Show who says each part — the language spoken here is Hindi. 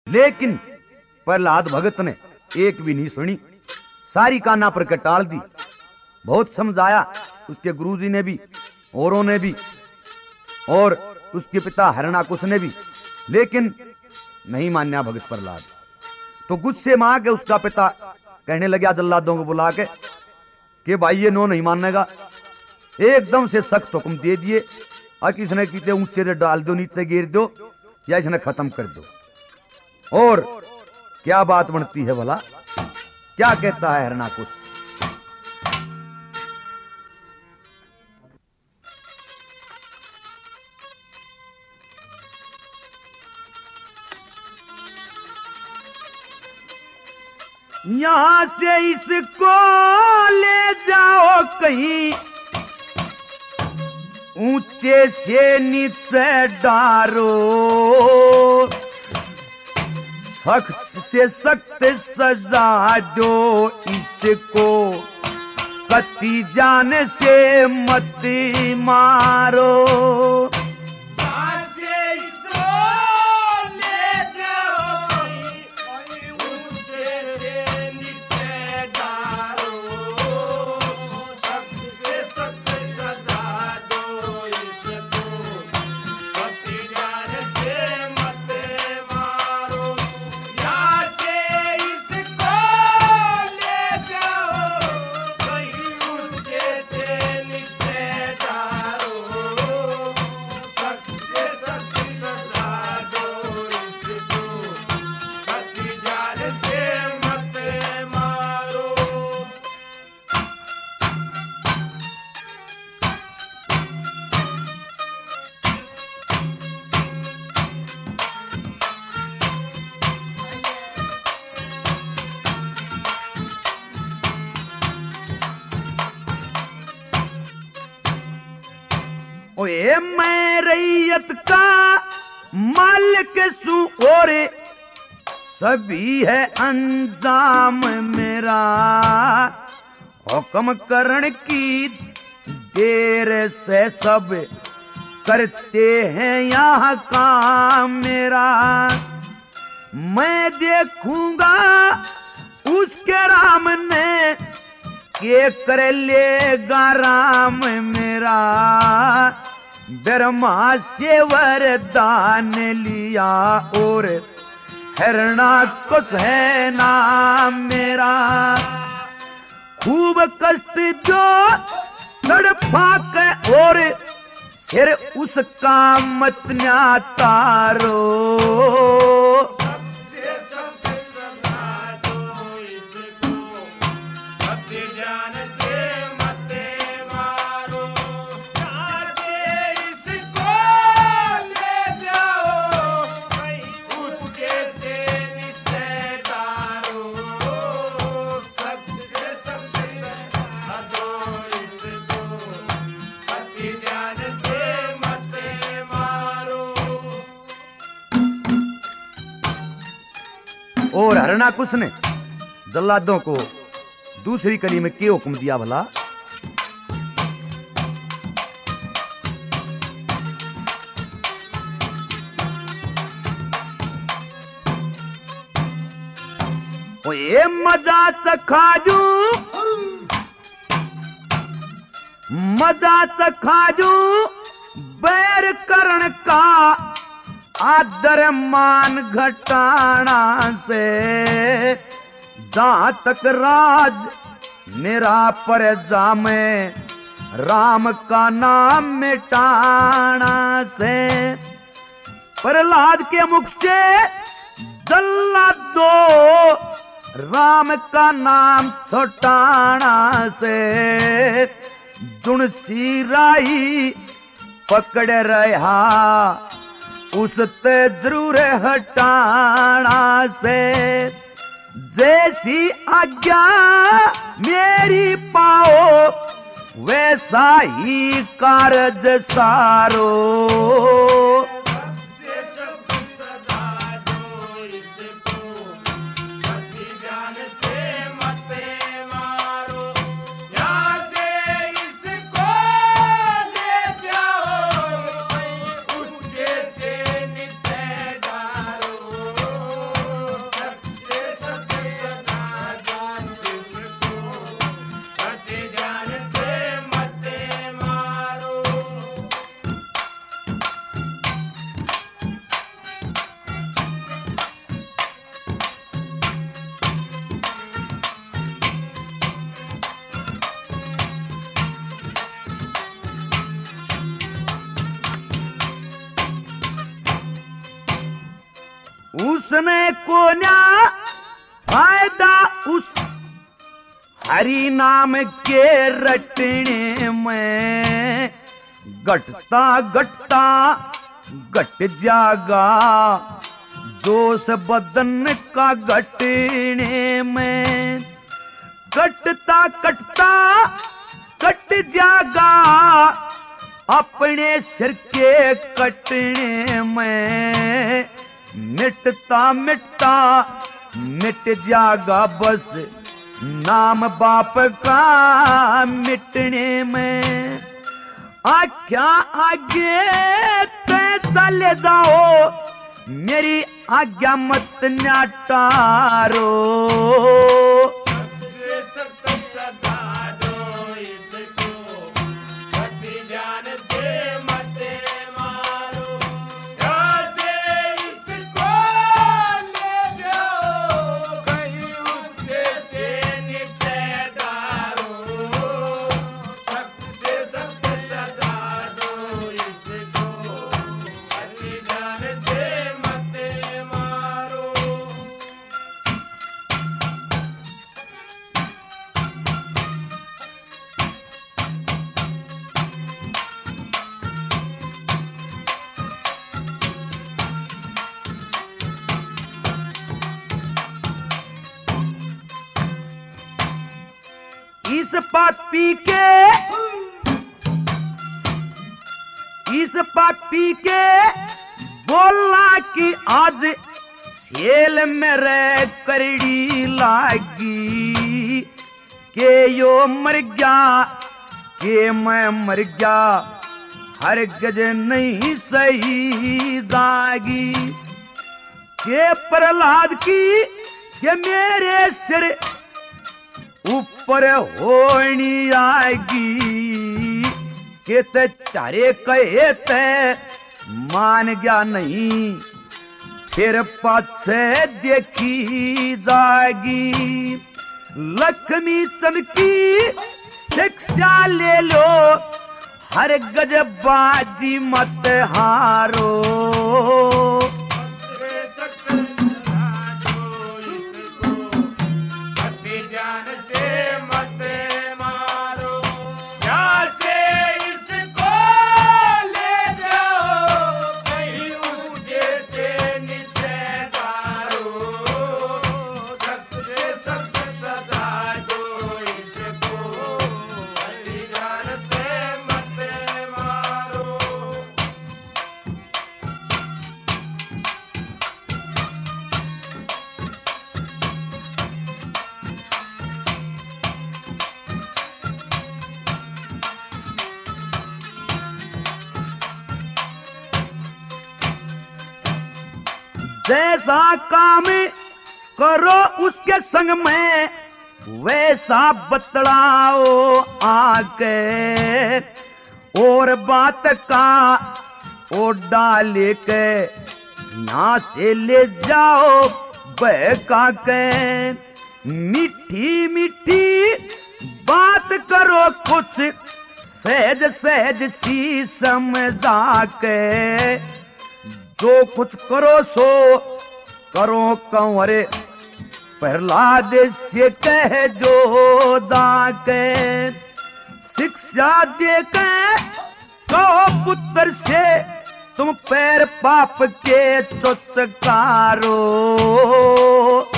Speaker 1: लेकिन प्रहलाद भगत ने एक भी नहीं सुनी, सारी काना पर के टाल दी। बहुत समझाया उसके गुरुजी ने भी, औरों ने भी, और उसके पिता हिरणाकुश ने भी, लेकिन नहीं मान्या भगत प्रहलाद। तो गुस्से में आके उसका पिता कहने लगा जल्लादों को बुला के कि भाई ये नो नहीं मानेगा। एकदम से सख्त हुक्म दे दिए, किसने कीते ऊंचे से डाल दो, नीचे गिर दो, या इसने खत्म कर दो। और क्या बात बनती है भला, क्या कहता है हिरणाकुश? यहां से इसको ले जाओ कहीं ऊंचे से नीचे डारो, सख्त से सख्त सजा दो इसको, कत्ती जान से मत मारो। ओए मैं रैयत का मालिक सू और सभी है अंजाम मेरा, हुक्म करण की देर से सब करते हैं यहाँ काम मेरा। मैं देखूंगा उसके राम ने के कर लेगा राम मेरा, ब्रह्मा से वरदान लिया और हिरणाकुश है नाम मेरा। खूब कष्ट जो तड़फा के और सिर उसका मत न्या तारो, और हिरणाकुश ने जल्लादों को दूसरी कली में क्या हुक्म दिया भला? ओ ये मजा चखाजू, मजा चखाजू बैर करण का आदर मान घटाना से, जहां तक राज मेरा पर जामे राम का नाम मिटाना से। प्रहलाद के मुख से जल्लादो राम का नाम छुटाना से, जुनसी राही पकड़ रहा उसते जरूर हटाना से। जैसी आज्ञा मेरी पाओ वैसा ही कारज सारो, उसने को ना फायदा उस हरि नाम के रटने में, घटता घटता घट जागा जोश बदन का घटने में, कटता कटता कट जागा अपने सिर के कटने में, मिटता मिटता मिट जागा बस नाम बाप का मिटने में। आज्ञा आगे ते चले जाओ मेरी आज्ञा मत नाटारो, इस पापी के बोला कि आज सेल में रह करड़ी लागी, के यो मर गया के मैं मर गया हर गज नहीं सही जागी, के प्रहलाद की के मेरे सिर ऊपर होनी आएगी, के ते तारे कहे ते मान गया नहीं फिर पाछे देखी जाएगी। लक्ष्मी चंद की शिक्षा ले लो हर गजबाजी मत हारो, जैसा काम करो उसके संग में वैसा बतलाओ आके, और बात का ओ डाले के ना से ले जाओ बहका के, मीठी मीठी बात करो कुछ सहज सहज सी समझा के, जो कुछ करो सो करो कंवरे प्रहलाद से कह जो जाके, शिक्षा दे के कहो पुत्र से तुम पैर पाप के चुचकारो,